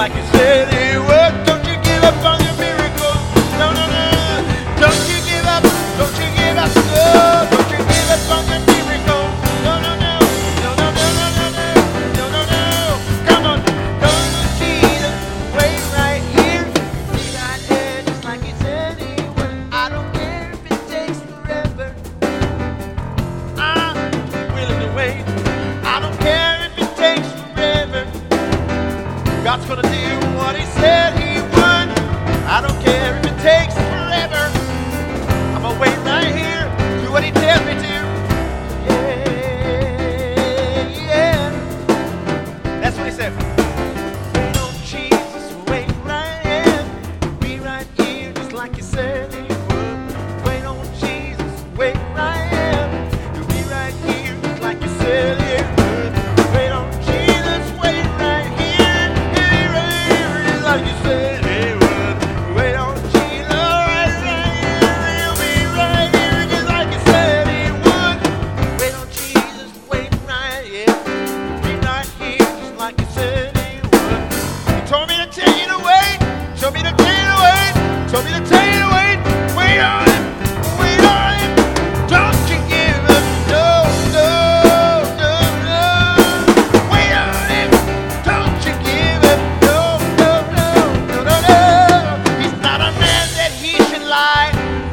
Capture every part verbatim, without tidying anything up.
like you said he would. Don't you give up on your miracle. No, no, no. Don't you give up. Don't you give up. No. Don't you give up on your miracle. No, no, no. No, no, no, no, no, no. No, no, no. Come on. Come to Jesus. Wait right here. Be right there just like he said he would. I don't care if it takes forever. I'm willing to wait. I don't care if it takes forever. God's gonna do what he said he would. I don't care if it takes forever. I'm gonna wait right here, do what he tells me to. Yeah, yeah. That's what he said. Wait on Jesus, wait right here. Be right here just like he said he would. Wait on Jesus, wait right here. You'll be right here just like you said he would. Wait on Jesus, wait right here. Be right here just like you said he would. Wait on Jesus, right right here. He'll be right here just like you said he would. Wait on Jesus, wait right here. Be right here just like you said he would. He told me to tell you to wait. Told me to tell you to wait. Told me to tell you to wait. Wait on him. Wait on him. Don't you give up. No, no, no, no. Wait on him. Don't you give up. No, no, no, no, no, no. He's not a man that he should lie.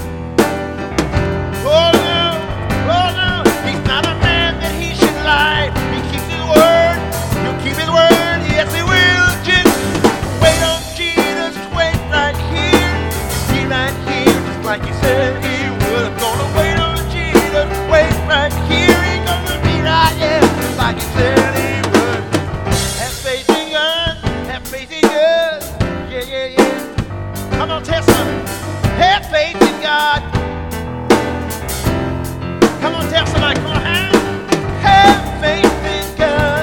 Oh no, oh no. He's not a man that he should lie. He keeps his word. He'll keep his word. Yes, he will. Just wait on Jesus. Wait right here. Be right here just like he said he would. I'm gonna wait on Jesus. Wait right here. He's gonna be right here just like he said he would. Have faith in God. Have faith in God. Yeah, yeah, yeah. Come on, tell somebody. Have faith in God. Come on, tell somebody. Come on, have, have faith in God.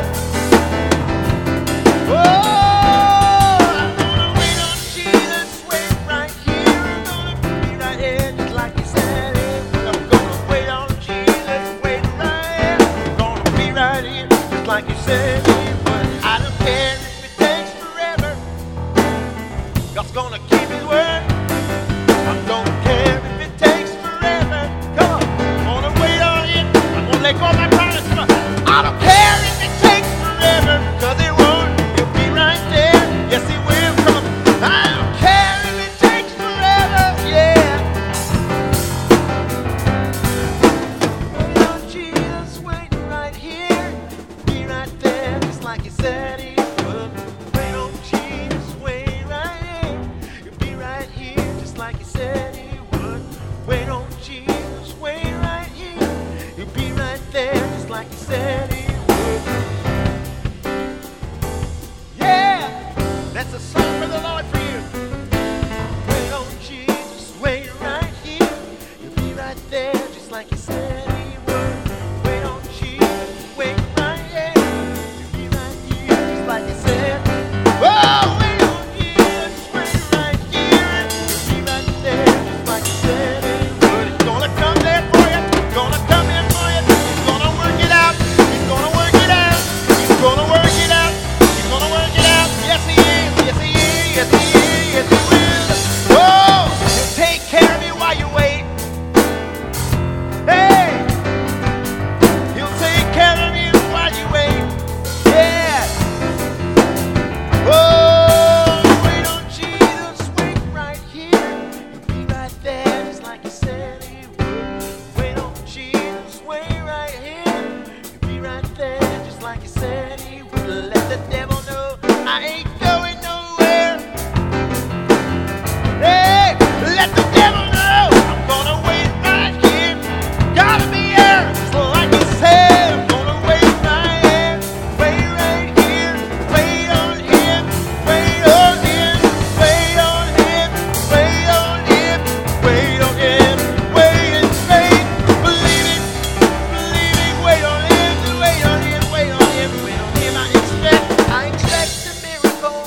Oh, I'm gonna wait on Jesus. Wait right here. I'm gonna be right here just like he said it. I'm gonna wait on Jesus. Wait right here. I'm gonna be right here just like he said it would. I don't care if it takes forever. God's gonna keep his word. I don't care if it takes forever. Come on. I'm gonna wait on him. I'm gonna let go of my promise. Come on. I don't care if it takes forever. Cause it won't. He'll be right there. Yes, he will. Come on. I don't care if it takes forever. Yeah. Wait on Jesus. Wait right here. Be right there. Just like he said he would. Wait on Jesus. Wait right here. You'll be right here. Just like he said he would. Wait on Jesus. Wait right here. You'll be right there. Just like he said he would. Yeah. That's a song for the Lord for you. Wait on Jesus. Wait right here. You'll be right there. Just like he said he would. Wait on Jesus. Wait right here. You'll be right here. Just like he said. Oh, wait on Jesus. Wait right here. You'll be right there. Just like he said he would. He's gonna come there for you. He's gonna come in for you. He's gonna work it out. He's gonna work it out. He's gonna work it out. He's gonna work it out. Yes, he is. Yes, he is. Yes, he is. Yes, he will. Oh, he'll take care of you while you wait. Hey, he'll take care of you while you wait. Yeah. Oh, wait on Jesus. Wait right here. He'll be right there just like he said he would. Wait on Jesus. Wait right here. He'll be right there just like he said he would. Let the devil know I ain't going nowhere. Hey, let the devil know I'm gonna wait right here. Gotta be here just like he said. I'm gonna wait right here. Wait right here. Wait on him. Wait on him. Wait on him. Wait on him. Wait on him. Wait in faith. Believe it. Believe it. Wait on him. Wait on him. Wait on him. Wait on him. I expect. I expect a miracle.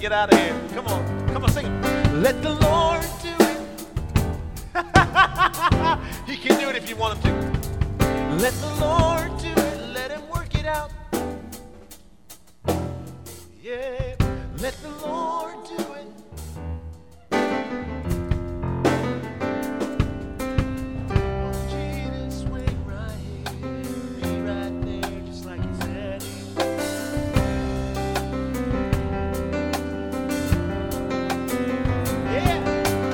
get out of here. Come on. Come on, sing it. Let the Lord do it. He can do it if you want him to. Let the Lord do it. Let him work it out. Yeah. Let the Lord do it. Jesus, wait right here. Be right there just like he said he would. Yeah.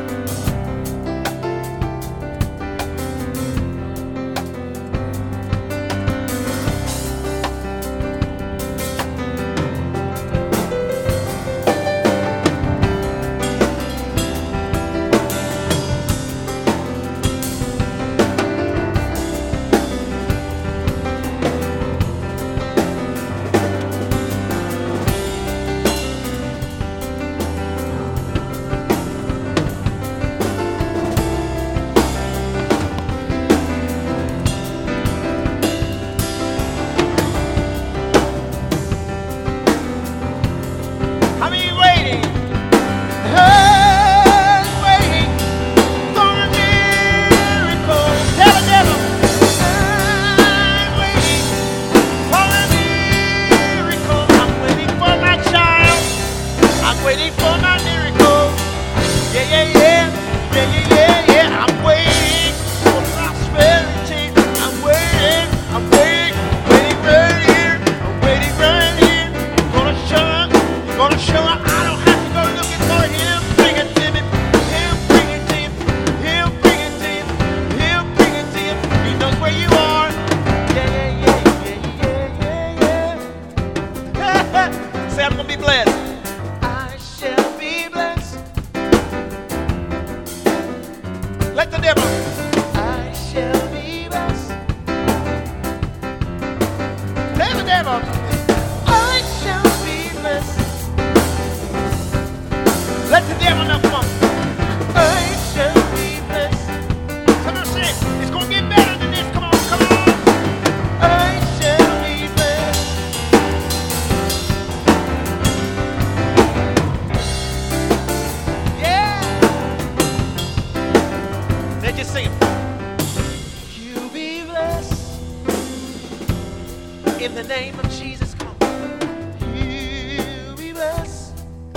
In the name of Jesus, come on. You be blessed.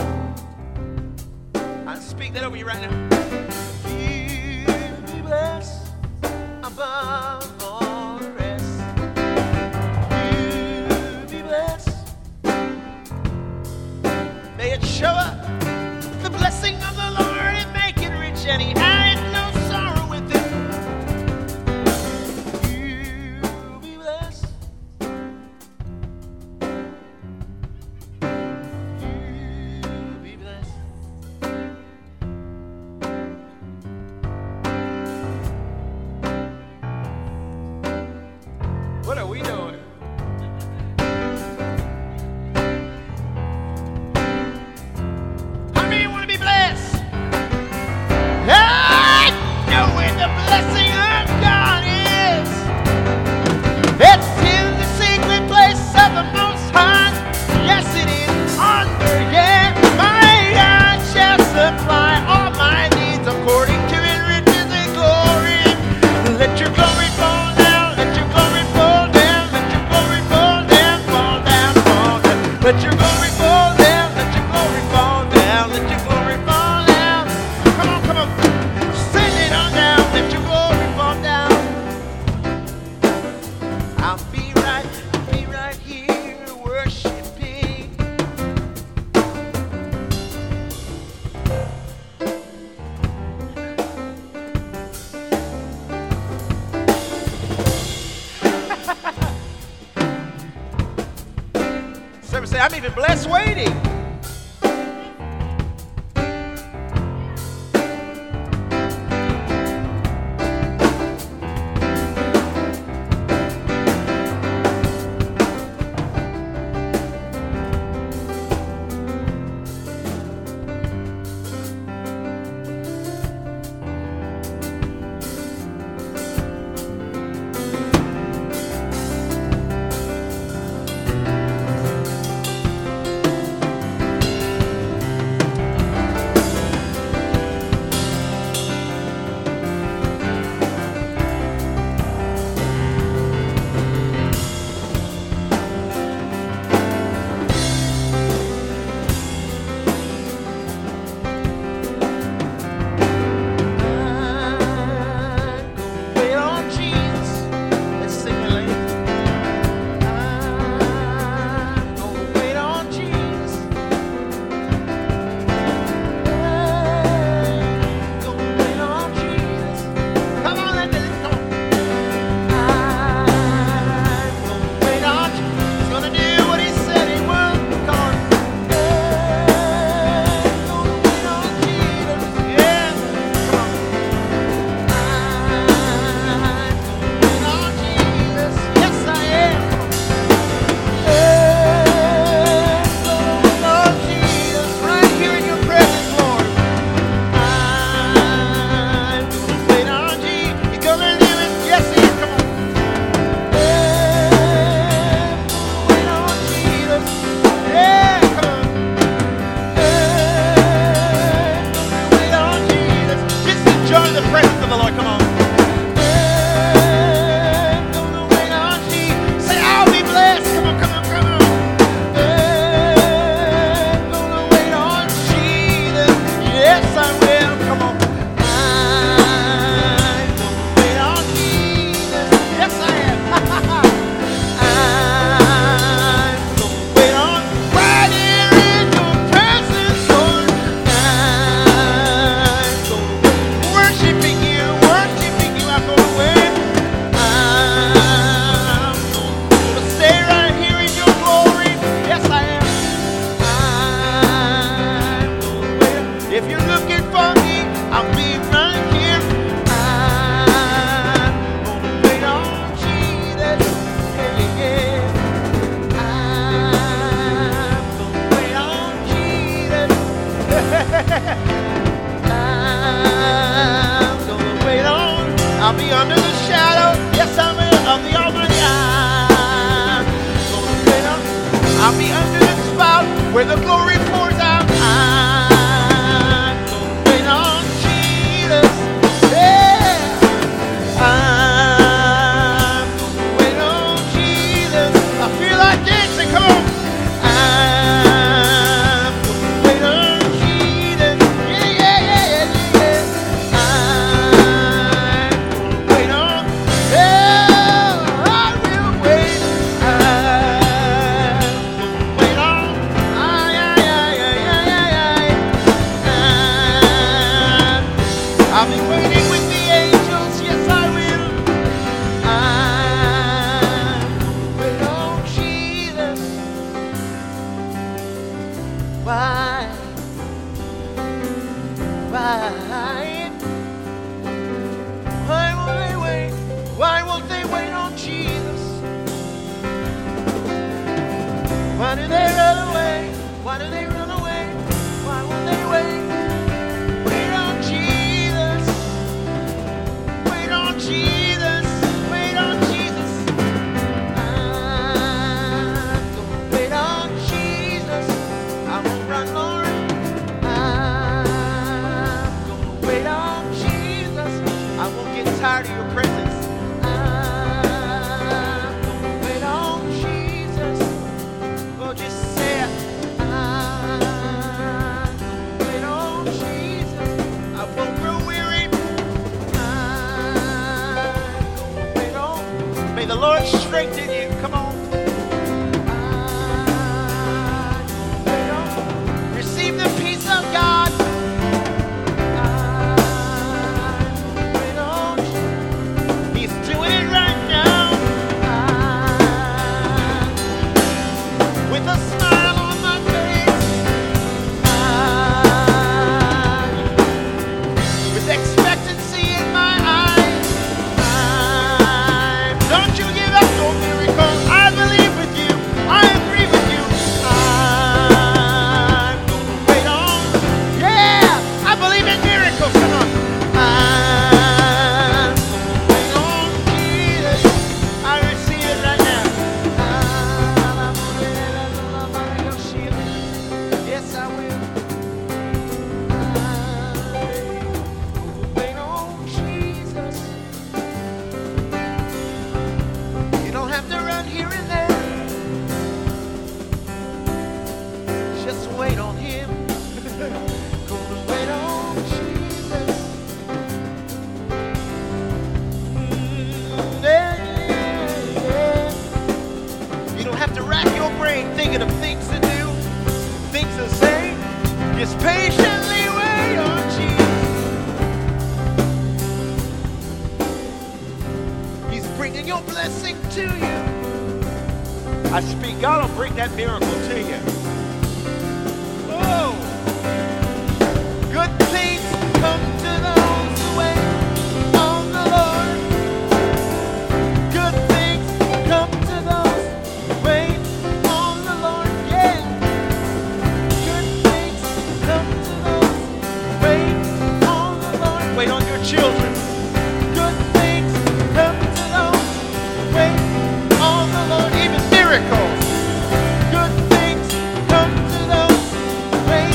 I speak that over you right now. You be blessed above all the rest. You be blessed. May it show up the blessing of the Lord and make it rich, and He added no sorrow with it. What are we doing? How many want to be blessed? I know where the blessing of God is. It's in the secret place of the Most High. Yes, it is under, yeah. My God shall supply all my needs according to His riches and glory. Let your glory fall down. Let your glory fall down. Let your glory fall down. Fall down, fall down. Let your glory fall down. Let your glory fall down. Let your glory fall down. Come on, come on. Send it on down. Let your glory fall down. I'll be right, I'll be right here worshiping. Somebody say, I'm even blessed waiting. I'll be under the spout where the glory pours out. I'm gonna wait on Jesus. Yeah. I'm gonna wait on Jesus. I feel like dancing. Come on. I'm gonna wait on Jesus. Yeah, yeah, yeah, yeah, yeah. I'm gonna wait on. Yeah, I will wait. I'm gonna wait on. Ay, ay, ay, ay, ay, ay, ay. I'm, I'll be waiting with the angels. Yes, I will. I'm gonna wait on Jesus. Why? Why? Why will they wait? Why won't they wait on Jesus? Why do they run away? Why do they run away? Why won't they wait? Wait on Jesus. Wait on Jesus. Wait on Jesus. I'm gonna wait on Jesus. I won't run, Lord. I'm gonna wait on Jesus. I won't get tired of your presence. I'm gonna wait on Jesus. Well, just say it. I'm gonna wait on Jesus. I won't grow weary. I'm gonna wait on. May the Lord strengthen you. Come on. I'm gonna wait on. Receive the peace of God. I'm gonna wait on. He's doing it right now. I'm with a smile on my face. I'm with expectancy in my eyes. I'm, don't you give up, no miracle. I believe with you. I agree with you. I'm gonna wait on. Yeah, I believe in miracles. Come on. I'm gonna wait on Jesus. I receive it right now. Yes, I will. I'm wait on Jesus. You don't have to run here and there. Just wait on Him. Gonna wait on Jesus. Mm, yeah, yeah, yeah. You don't have to rack your brain thinking of things to do, things to say. Just patiently wait on Jesus. He's bringing your blessing to you. I speak, God will bring that miracle to you. Oh, good things come to those who wait on the Lord. Good things come to those who wait on the Lord. Yeah. Good things come to those who wait on the Lord. Wait on your children. Good things come to those who wait on the Lord. Even miracles. Good things come to those who wait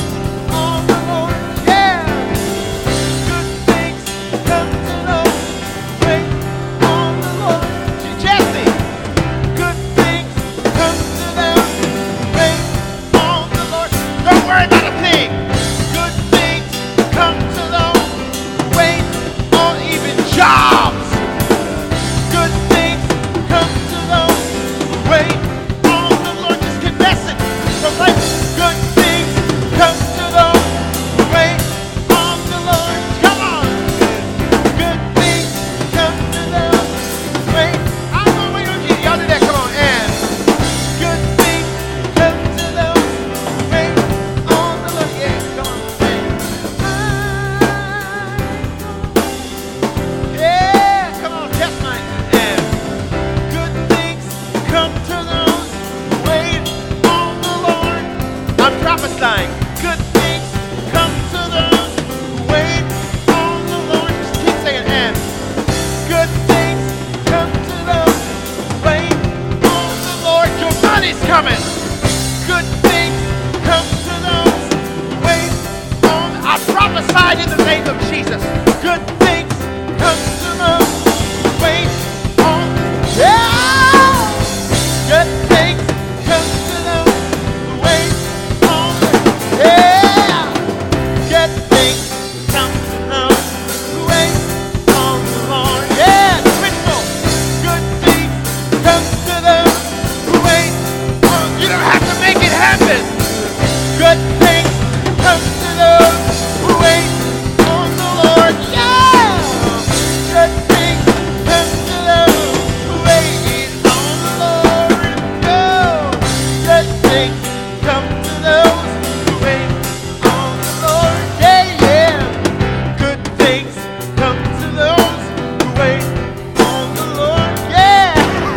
come to those who wait on the Lord. Yeah, yeah. Good things come to those who wait on the Lord. Yeah.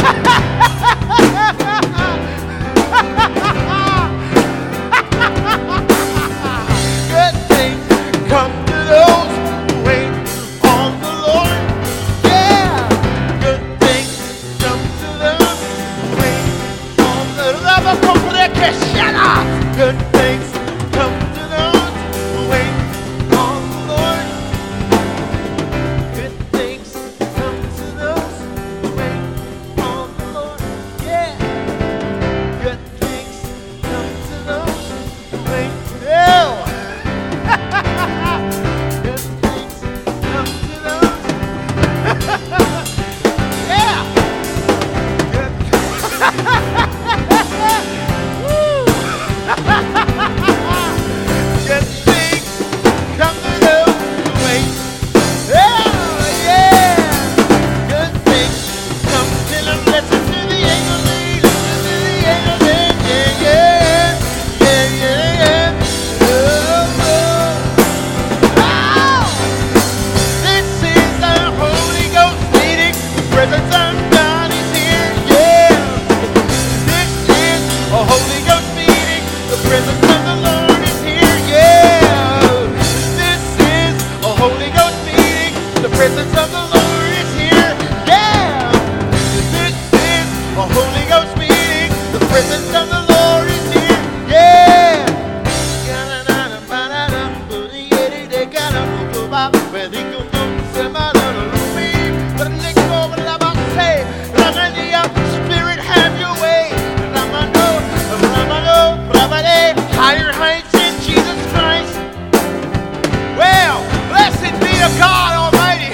Good things come to those who wait on the Lord. Yeah. Good things come to those who wait on the Lord. Good things come to those who wait on the Lord. Good things come to those who wait on the Lord. Yeah. Good things come to those who wait. Yeah. Good things come to those. Yeah. Good Woo. Good things come to those who wait. Oh, yeah. Good things come to them. Listen to the angel sing. Listen to the angel sing. Yeah, yeah. Yeah, yeah, yeah. Oh, oh. Oh. This is the Holy Ghost meeting. The presence of God is here. Yeah. This is a Holy Ghost meeting. The presence of the Lord is here. Yeah. This is a Holy Ghost meeting. The presence of the Lord is here. Yeah. This is a Holy Ghost meeting. The presence of the Lord is here. Yeah. Spirit, have your way. Higher heights in Jesus Christ. Well, blessed be to God Almighty.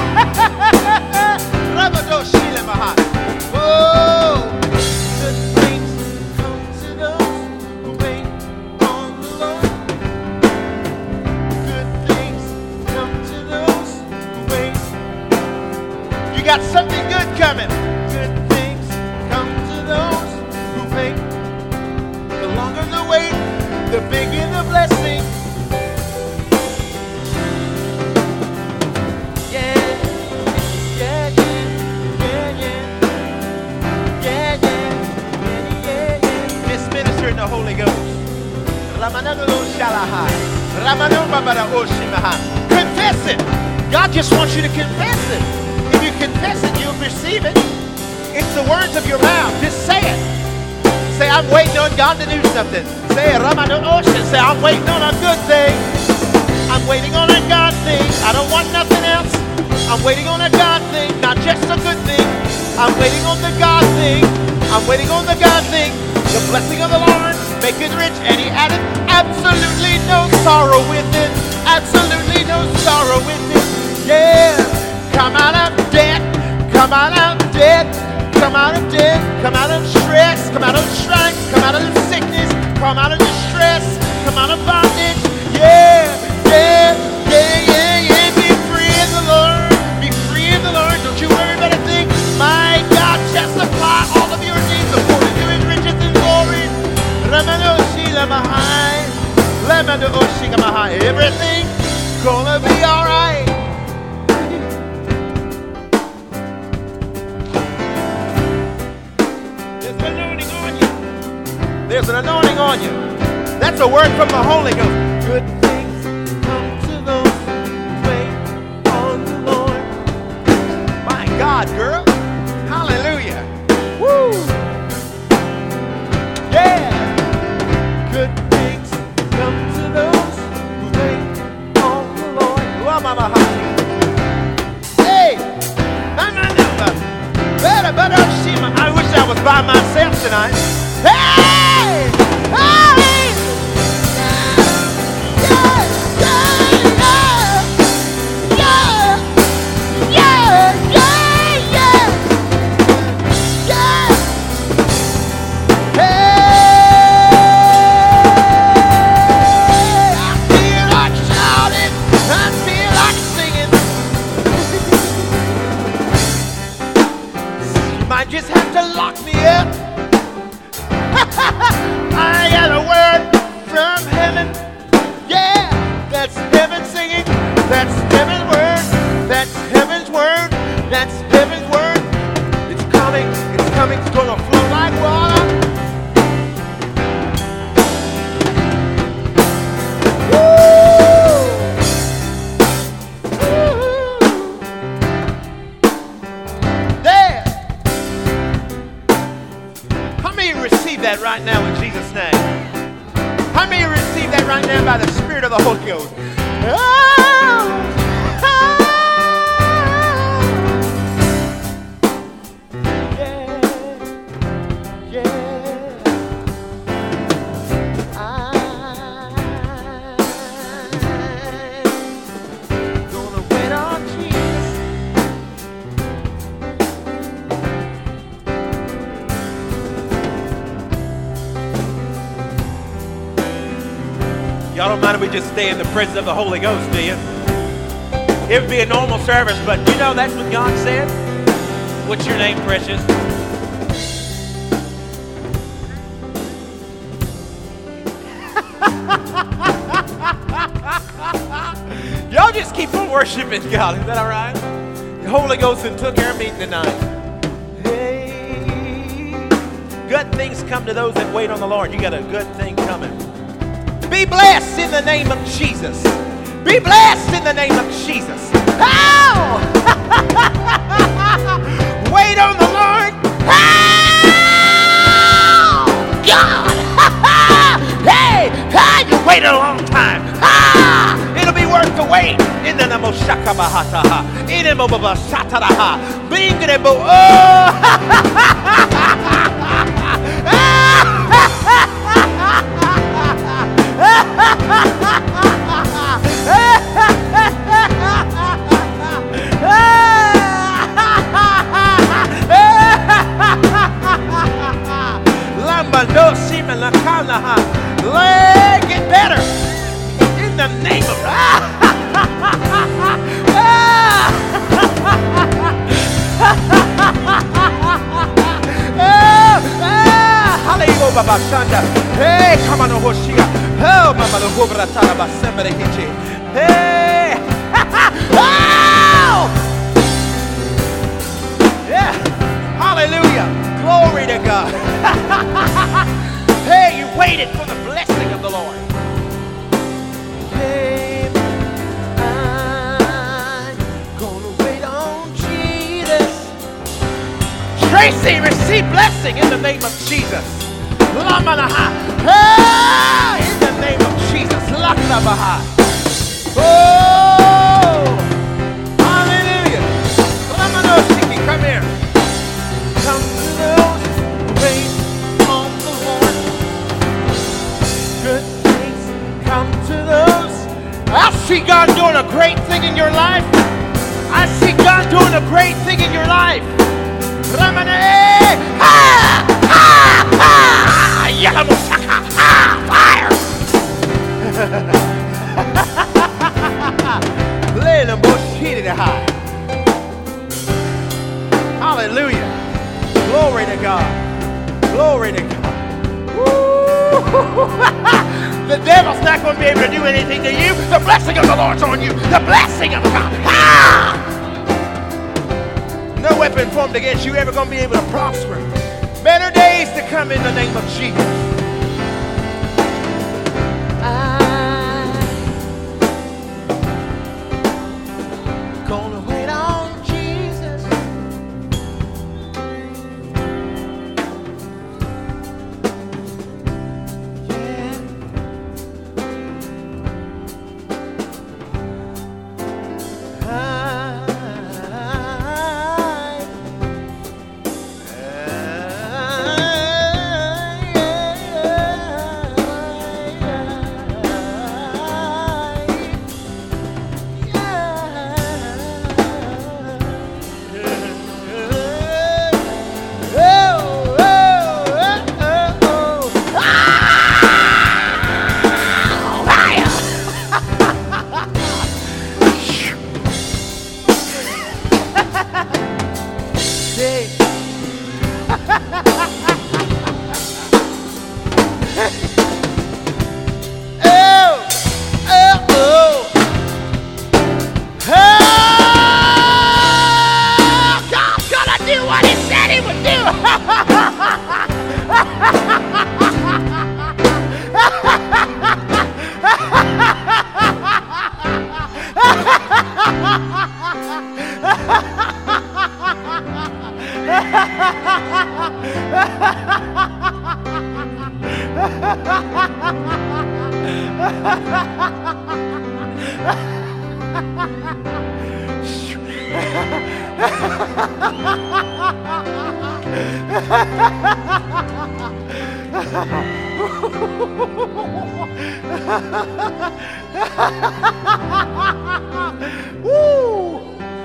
Oh, good things come to those who wait on the Lord. Good things come to those who wait. You got something good coming. Good things come to those who wait. The longer the wait, the bigger the blessing. Yeah, yeah, yeah, yeah, yeah, yeah, yeah, yeah, yeah. Miss Minister in the Holy Ghost. Confess it. God just wants you to confess it. If you confess it, you'll receive it. It's the words of your mouth. Just say it. Say, I'm waiting on God to do something. Say, Ramano Ocean. Say, I'm waiting on a good thing. I'm waiting on a God thing. I don't want nothing else. I'm waiting on a God thing, not just a good thing. I'm waiting on the God thing. I'm waiting on the God thing. The blessing of the Lord maketh rich, and He added absolutely no sorrow with it. Absolutely no sorrow with it. Yeah. Come out of debt. Come out of debt. Come out of debt, come out of stress, come out of strife, come out of sickness, come out of distress, come out of bondage. Yeah, yeah, yeah, yeah, yeah. Be free in the Lord. Be free in the Lord. Don't you worry about a thing. My God shall supply all of your needs according to His riches and glory. Everything gonna be all right. There's an anointing on you. That's a word from the Holy Ghost. Good things come to those who wait on the Lord. My God, girl. Hallelujah. Woo. Yeah. Good things come to those who wait on the Lord. Hey. I wish I was by myself tonight. Hey! Hey! Yeah! Yeah! Yeah! Yeah! Yeah! Yeah! now in Jesus' name. How many receive that right now by the Spirit of the Holy Ghost? Oh! Y'all don't mind if we just stay in the presence of the Holy Ghost, do you? It would be a normal service, but you know that's what God said. What's your name, precious? Y'all just keep on worshiping God. Is that all right? The Holy Ghost took care of me tonight. Hey, good things come to those that wait on the Lord. You got a good thing coming. Be blessed in the name of Jesus. Be blessed in the name of Jesus. Oh! Wait on the Lord. Oh! God! Hey! Hey! You waited a long time. Ah! It'll be worth the wait. In the name of Shakabahataha. In the name of Sataraha. Being in the name of Leg it better in the name of Hey, come on, Hoshia. Oh, Mama, the Hobra Talaba, somebody hit you. Hey, oh, yeah, hallelujah, glory to God. Hey, you waited for the blessing of the Lord. Hey, I'm gonna wait on Jesus. Tracy, receive blessing in the name of Jesus. Lamanaha. Hey, in the name of Jesus. Lakabaha. Oh, hallelujah. Lamanoshiki, come here. Come to those who wait on the Lord. Good things come to those. I see God doing a great thing in your life. I see God doing a great thing in your life. Ramane. Ha! Ha! Ha! Yalamusaka! Ah! Fire! Hallelujah. Glory to God. Glory to God. The devil's not going to be able to do anything to you. The blessing of the Lord's on you. The blessing of God. Ah! No weapon formed against you ever going to be able to prosper. Better days to come in the name of Jesus. I'm gonna wait on Jesus. Yeah. Woo!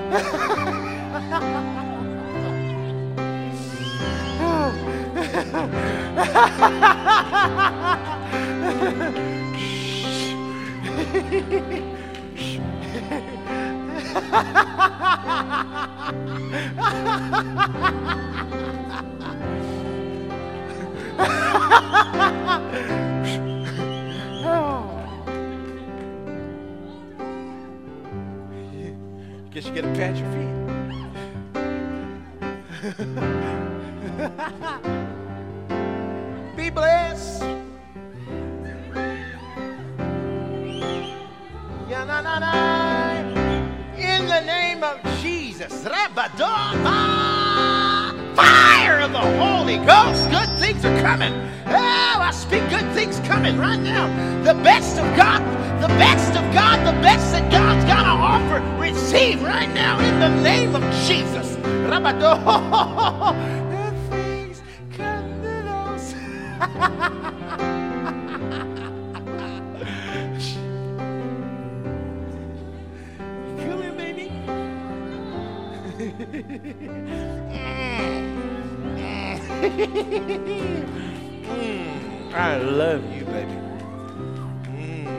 Guess you gotta pat your feet. Be blessed. Ya na na na. In the name of Jesus. Rabadoma. Fire of the Holy Ghost. Good things are coming. Oh, I speak good things coming right now. The best of God, the best of God, the best that God's gonna offer, receive right now in the name of Jesus. Rabadoma. Good things come to those. Come here, baby. mm. I love you, baby. Mm.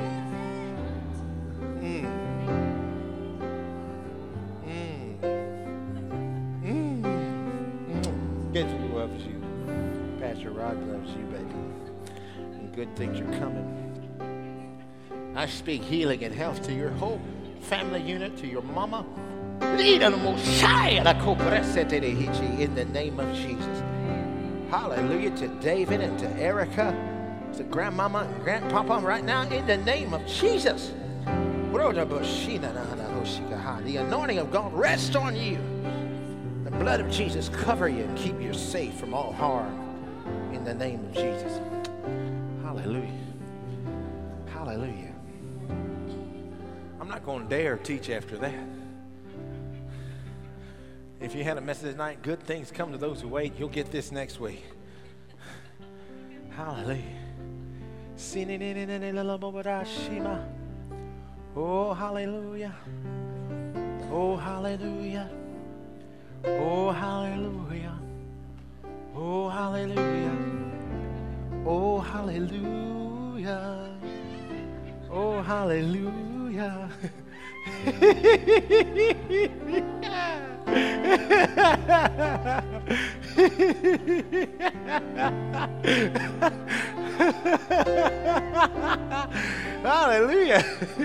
Mm. Mm. Mm. Guess who loves you? Pastor Rod loves you, baby. And good things are coming. I speak healing and health to your whole family unit, to your mama. In the name of Jesus. Hallelujah to David and to Erica, to grandmama and grandpapa right now in the name of Jesus. The anointing of God rest on you. The blood of Jesus cover you and keep you safe from all harm in the name of Jesus. Hallelujah. Hallelujah. I'm not going to dare teach after that. If you had a message tonight, good things come to those who wait, you'll get this next week. Hallelujah. Oh, hallelujah. Oh, hallelujah. Oh, hallelujah. Oh, hallelujah. Oh, hallelujah. Oh, hallelujah. Hallelujah.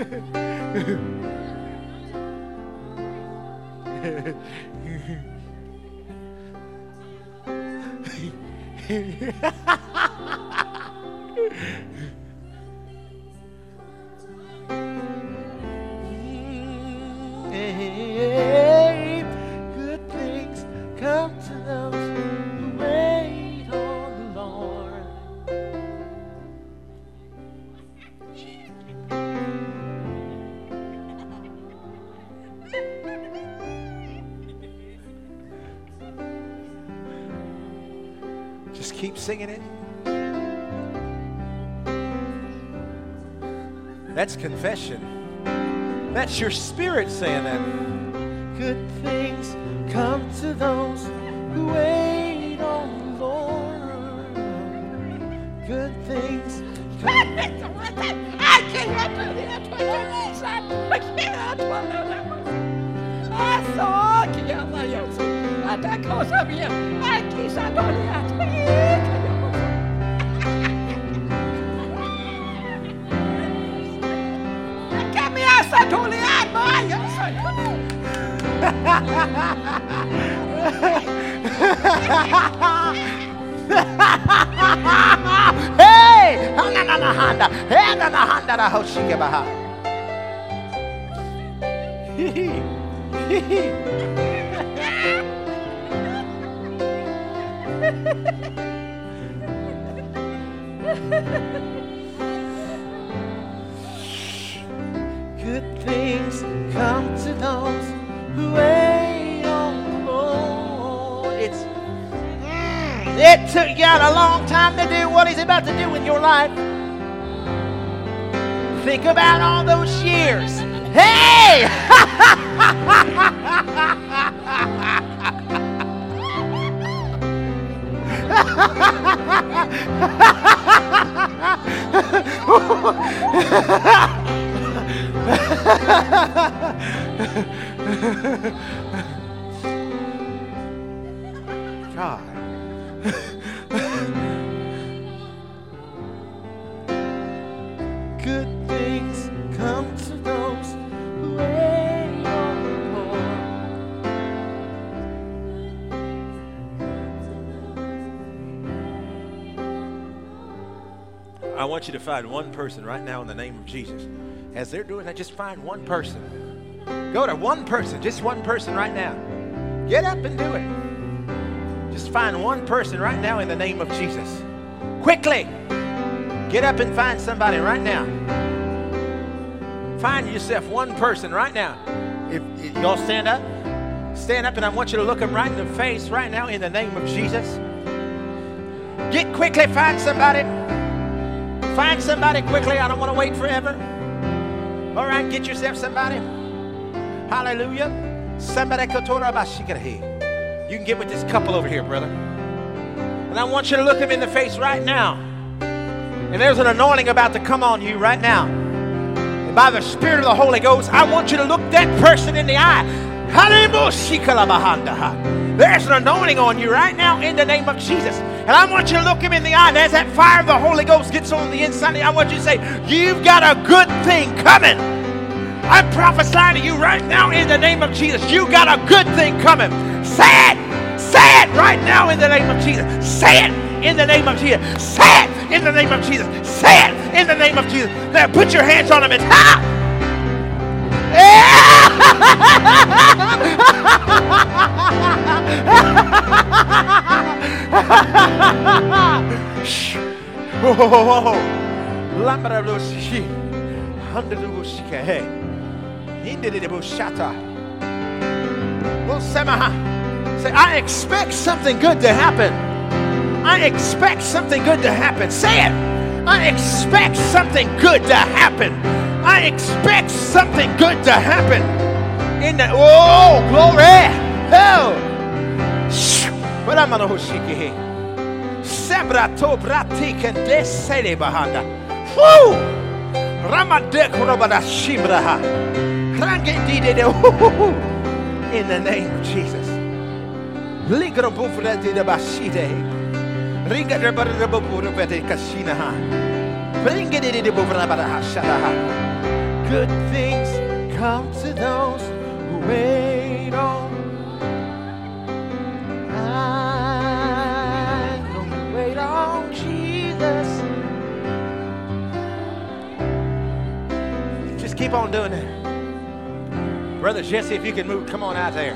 Hey, good things come to those who wait on the Lord. Just keep singing it. That's confession. That's your spirit saying that. Good things come to those who wait on the Lord. Good things come. Hey! Hananahanda. Hananahanda da hoshikebaha. Good things come to those who wait on the Lord. It's, mm, it took God a long time to do what He's about to do in your life. Think about all those years. Hey! God. Good things come to those who wait on the Lord. I want you to find one person right now in the name of Jesus. As they're doing that, just find one person. Go to one person, just one person right now. Get up and do it. Just find one person right now in the name of Jesus. Quickly. Get up and find somebody right now. Find yourself one person right now. If, if y'all stand up, stand up, and I want you to look them right in the face right now in the name of Jesus. Get quickly, find somebody. Find somebody quickly. I don't want to wait forever. All right, get yourself somebody. Hallelujah. Somebody you can get with this couple over here, brother. And I want you to look them in the face right now. And there's an anointing about to come on you right now. And by the Spirit of the Holy Ghost, I want you to look that person in the eye. There's an anointing on you right now in the name of Jesus. And I want you to look him in the eye. And as that fire of the Holy Ghost gets on the inside, I want you to say, you've got a good thing coming. I'm prophesying to you right now in the name of Jesus. You got a good thing coming. Say it. Say it right now in the name of Jesus. Say it in the name of Jesus. Say it in the name of Jesus. Say it in the name of Jesus. Now put your hands on him and ha! Say, I expect something good to happen. I expect something good to happen. Say it. I expect something good to happen. I expect something good to happen. In the oh glory. Oh. But I'm gonna shiki. Sabrato brati can desele bahanda. Woo! Ramadek robada shibraha. In the name of Jesus. Good things come to those who wait on. I'm gonna wait on Jesus. Just keep on doing it. Brother Jesse, if you can move, come on out there.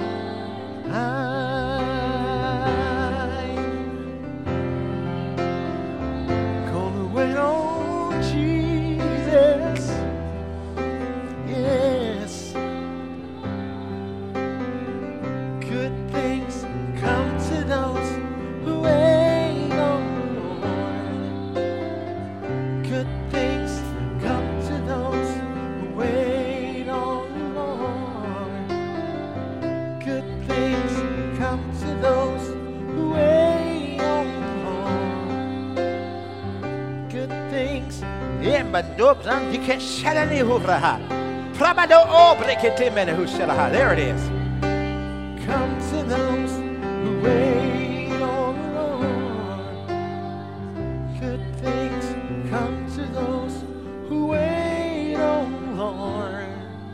I'm gonna wait on Jesus. Yes. Good things come to those who wait on the Lord. Good things come to those who wait on the Lord. Good things come to those who wait on the Lord. Good things. There it is. Come to those who wait on the Lord. Good things come to those who wait on the Lord.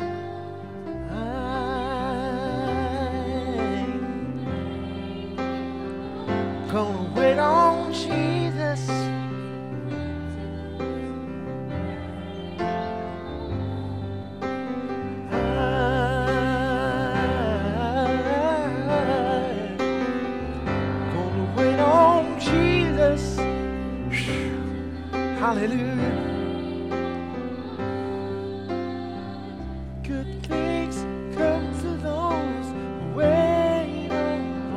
I'm gonna wait on Jesus. I'm Hallelujah. Good things come to those who wait on the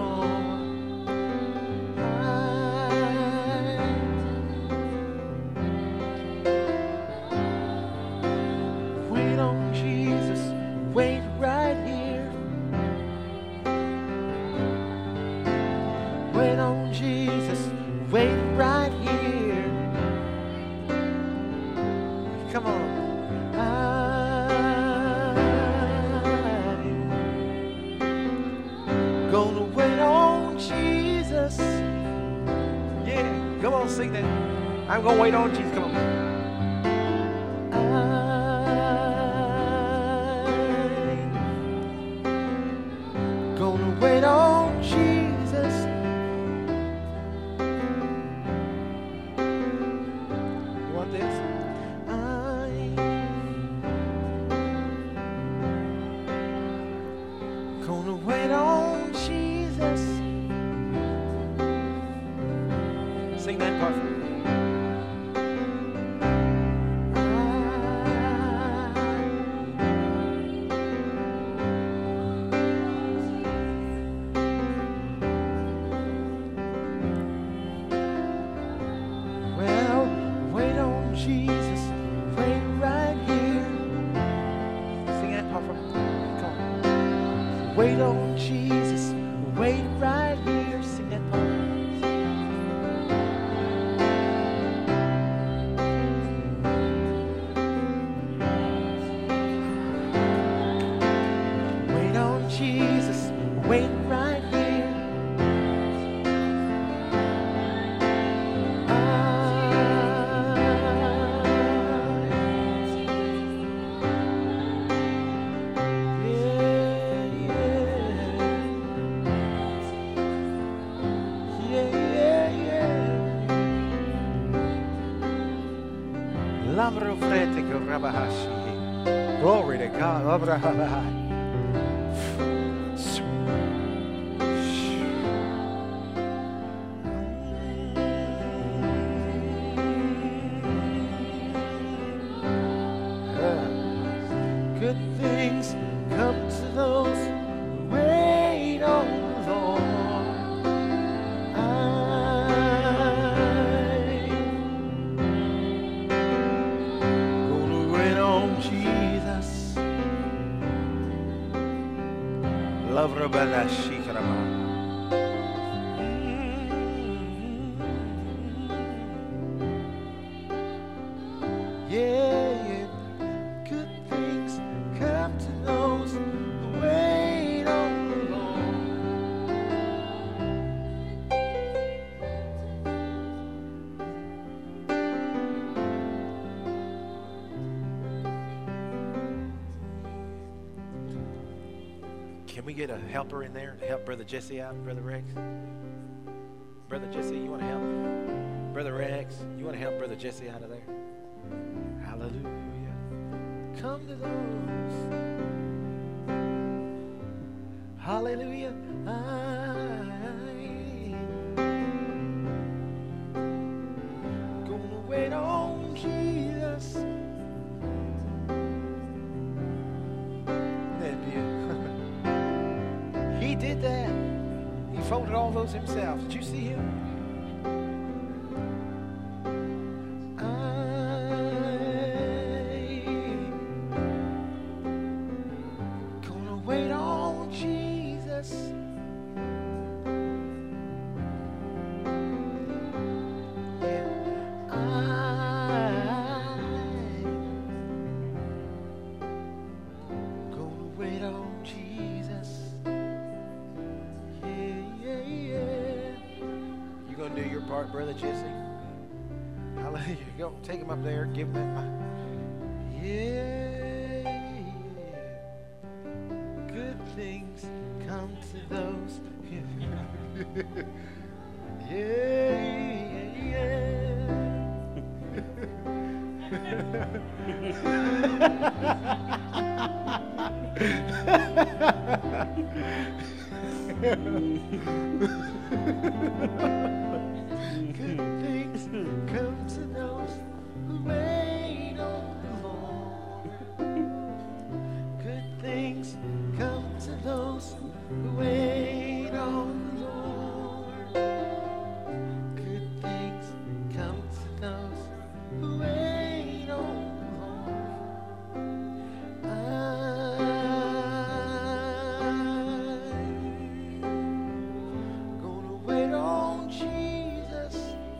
Lord. Wait on Jesus. Wait right here. Wait on Jesus. Wait right here. Come on. I'm gonna wait on Jesus. Yeah, come on, sing that. I'm gonna wait on Jesus. Come on. I'm gonna wait on Jesus. You want this? Gonna wait on Jesus. Sing that part for me. Well, wait on Jesus. Wait right here. Sing that part for me. Come on. Wait on Jesus, wait right here. Sing that part. Wait on Jesus, wait right here. Glory to God. Good things come to those who wait on the Lord. I'm gonna wait on Jesus. Love Rabbi Shikrama. Yeah, yeah. Good things come to those who wait on the Lord. Can we get a helper in there to help Brother Jesse out, Brother Rex? Brother Jesse, you want to help? Brother Rex, you want to help Brother Jesse out of there? Hallelujah. Come to those. Hallelujah. I'm gonna wait on Jesus. That He did that. He folded all those himself. Did you see him? Brother Jesse. Hallelujah. Go take him up there. Give him that mic. Yeah, yeah. Good things come to those. Yeah, yeah. Good things come to those wait on the Lord. I'm gonna wait on Jesus.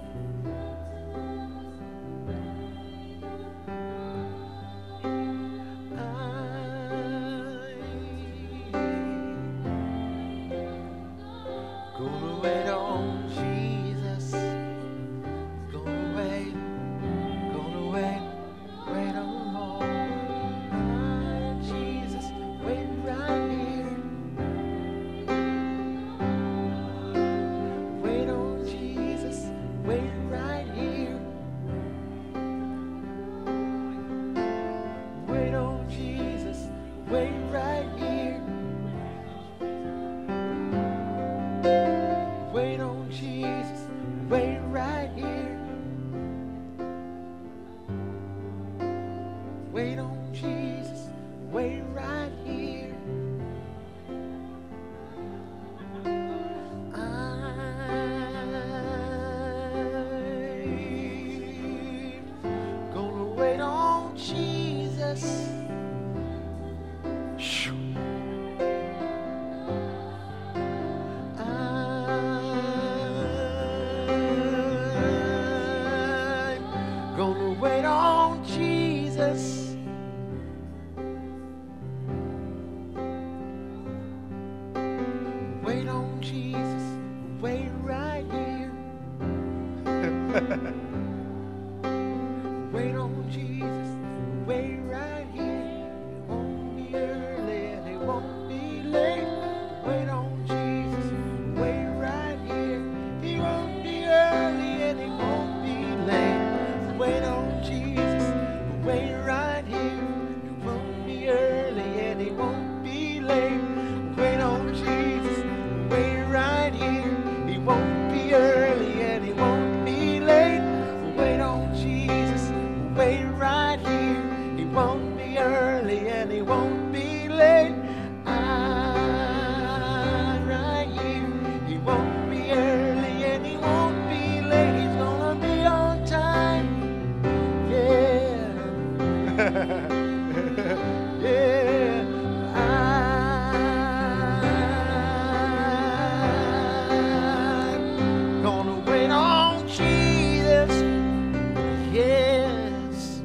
Gonna wait on Jesus. Gonna wait, gonna wait, wait on the Lord. Ah, Jesus, wait right here. Wait on Jesus, wait right here. Wait on Jesus, wait right here. Wait on Jesus, wait right here. Wait on Jesus, wait right here. I'm gonna wait on Jesus. Shoo. Gonna wait on Jesus. Wait on Jesus. Wait right here. Wait on Jesus. Wait right here. It won't be early and it won't be late. Wait on Jesus. Wait right here. He won't be early and it won't be late. Wait on Jesus, wait right here. It won't be early and it won't be late. Wait on Jesus, wait right here. It won't be early and it won't be late. Wait on Jesus, wait right here. It won't be early and it won't be late. Ah, right here. It won't be early and it won't be late. He's gonna be on time. Yeah. Yeah. I'm gonna wait on Jesus. Yes.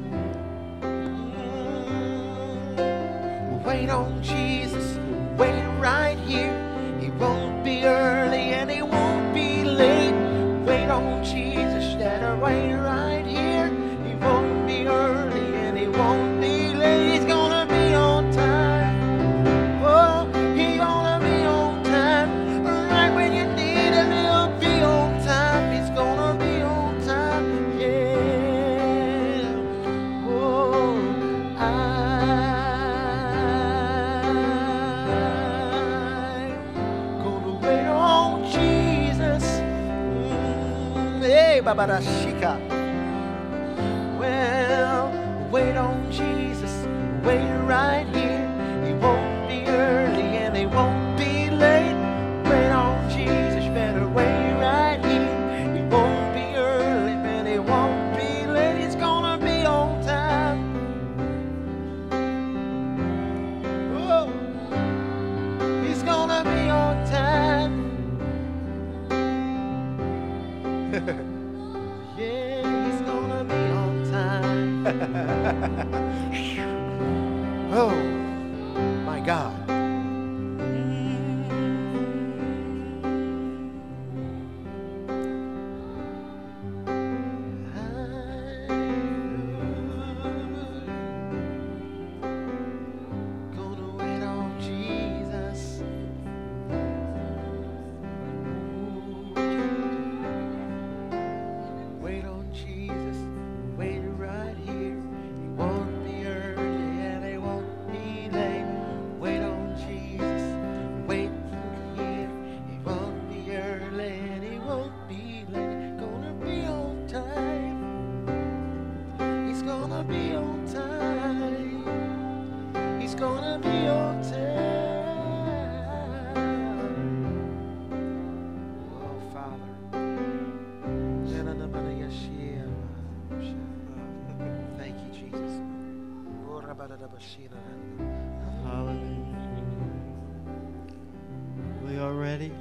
Mm. Wait on Jesus. Wait right here. He won't be early and he won't be late. Wait on Jesus. Better wait right here. He won't be early and he won't be late. He's gonna be on time. Oh, he's gonna be on time. Right when you need him, he'll be on time. He's gonna be on time. Yeah. Oh, I'm gonna wait on Jesus. Mm, hey, Babarashika. Well, wait on Jesus, wait right here. He won't be early and he won't be late. Wait on Jesus, better wait right here. He won't be early and he won't be late. He's gonna be on time. Oh, he's gonna be on time. Yeah, he's gonna be on time. Oh, my God. Gonna wait on Jesus. Wait on Jesus. Wait right here. He won't be early and he won't be late. Wait on Jesus. Wait here. He won't be early and he won't be late. Gonna be on time. He's gonna be on time. He's gonna be on time. Oh, Father. Hallelujah. We are ready.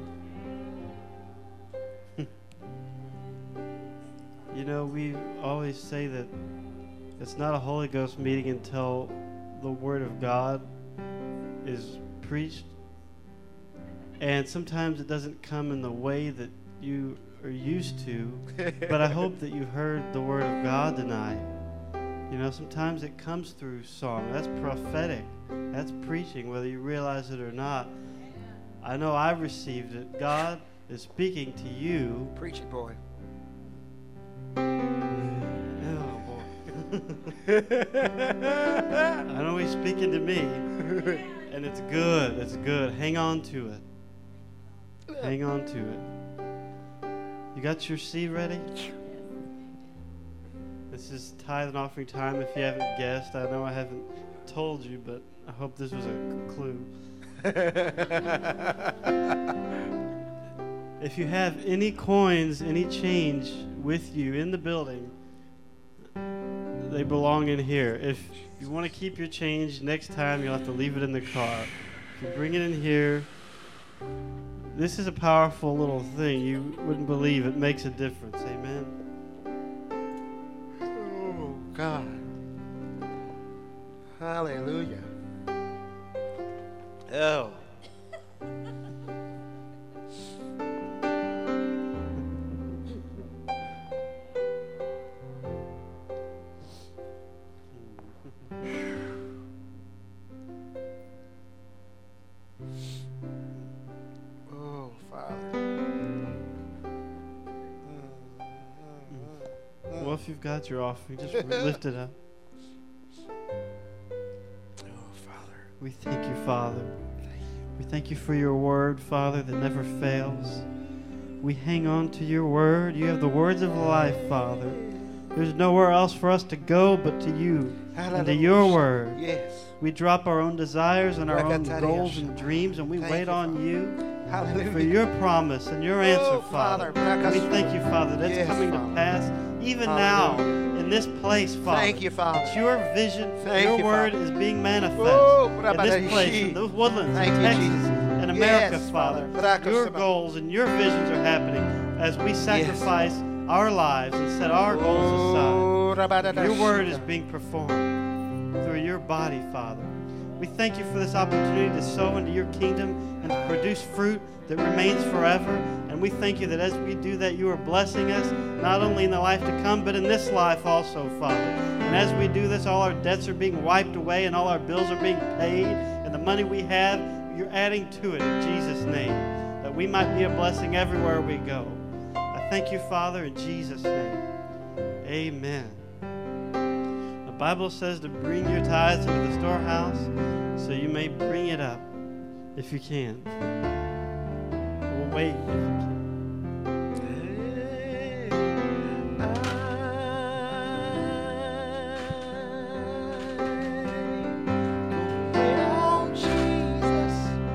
You know, we always say that it's not a Holy Ghost meeting until the Word of God is preached. And sometimes it doesn't come in the way that you are used to. But I hope that you heard the Word of God tonight. You know, sometimes it comes through song. That's prophetic. That's preaching, whether you realize it or not. I know I've received it. God is speaking to you. Preach it, boy. Oh, boy. I know he's speaking to me. And it's good. It's good. Hang on to it. Hang on to it. You got your seed ready? This is tithe and offering time. If you haven't guessed, I know I haven't told you, but I hope this was a clue. If you have any coins, any change with you in the building, they belong in here. If you want to keep your change, next time you'll have to leave it in the car. If you bring it in here, this is a powerful little thing. You wouldn't believe it makes a difference. Amen. Oh, God. Hallelujah. Oh. Oh, Father. Well, if you've got your offering, just lift it up. Oh, Father. We thank you, Father. We thank you for your word, Father, that never fails. We hang on to your word. You have the words of life, Father. There's nowhere else for us to go but to you and to your word. Yes. We drop our own desires and our own goals and dreams, and we Thank wait you, on Father. you Hallelujah. for your promise and your answer, Oh, Father. Father. We thank you, Father, that's Yes, coming Father. to pass even Hallelujah. now in this place, Father. Thank you, Father. That your vision, Thank your you, word Father. is being manifest Oh, in this place, in those woodlands, Thank in you, Texas, Jesus. in America, Yes, Father. Father. Your goals and your visions are happening as we sacrifice our lives and set our goals aside. Your word is being performed through your body, Father. We thank you for this opportunity to sow into your kingdom and to produce fruit that remains forever. And we thank you that as we do that, you are blessing us, not only in the life to come, but in this life also, Father. And as we do this, all our debts are being wiped away and all our bills are being paid. And the money we have, you're adding to it in Jesus' name, that we might be a blessing everywhere we go. I thank you, Father, in Jesus' name. Amen. The Bible says to bring your tithes into the storehouse so you may bring it up if you can. We'll wait if you can. Wait on Jesus.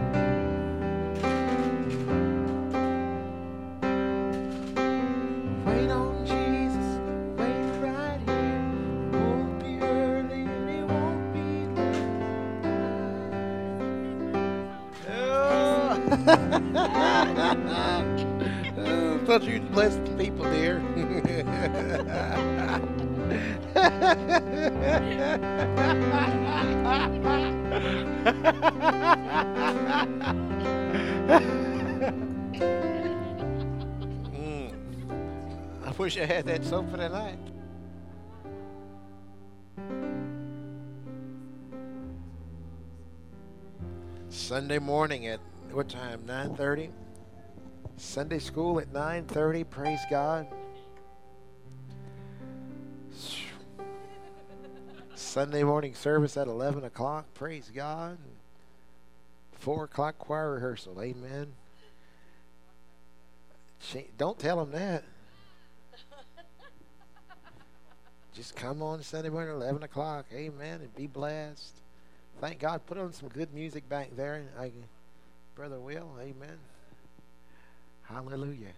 Wait on Jesus. Wait right here. Won't be early and it won't be late. Oh. Thought you'd bless the people, dear. Mm. I wish I had that soap for tonight. Sunday morning at what time? nine thirty. Sunday school at nine thirty. Praise God. Sunday morning service at eleven o'clock. Praise God. four o'clock choir rehearsal. Amen. She, don't tell them that. Just come on Sunday morning at eleven o'clock. Amen. And be blessed. Thank God. Put on some good music back there. I, Brother Will. Amen. Hallelujah.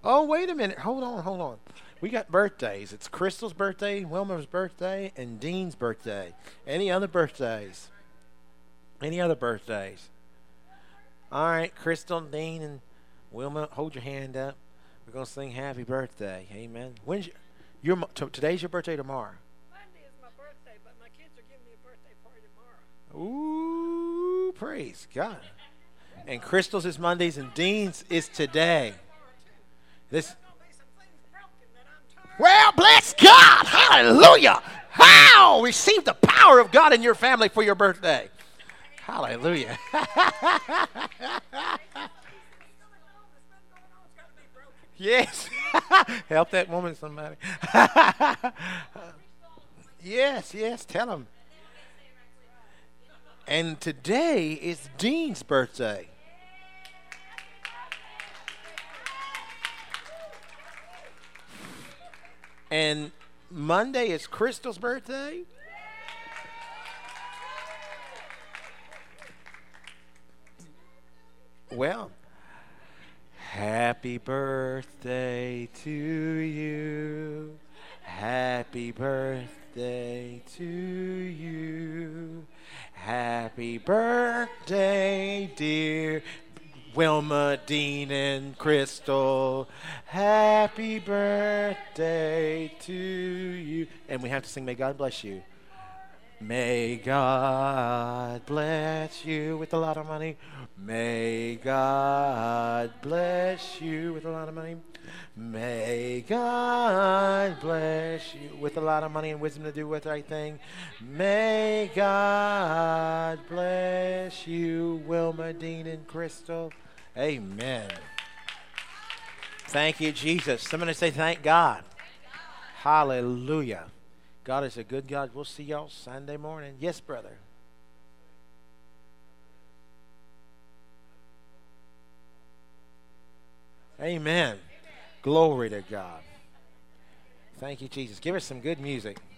Oh, wait a minute. Hold on, hold on. We got birthdays. It's Crystal's birthday, Wilma's birthday, and Dean's birthday. Any other birthdays? Any other birthdays? All right, Crystal, Dean, and Wilma, hold your hand up. We're going to sing happy birthday. Amen. When's your, your, t- today's your birthday tomorrow? Monday is my birthday, but my kids are giving me a birthday party tomorrow. Ooh, praise God. And Crystal's is Mondays, and Dean's is today. This. Well, bless God. Hallelujah. How? Receive the power of God in your family for your birthday. Hallelujah. Yes. Help that woman, somebody. Yes, yes. Tell them. And today is Dean's birthday. And Monday is Crystal's birthday. Well, happy birthday to you. Happy birthday to you. Happy birthday, dear Wilma, Dean, and Crystal. Happy birthday to you. And we have to sing, May God bless you. May God bless you with a lot of money. May God bless you with a lot of money. May God bless you with a lot of money and wisdom to do with the right thing. May God bless you, Wilma, Dean, and Crystal. Amen. Thank you, Jesus. Somebody say thank God. Hallelujah. God is a good God. We'll see y'all Sunday morning. Yes, brother. Amen. Glory to God. Thank you, Jesus. Give us some good music.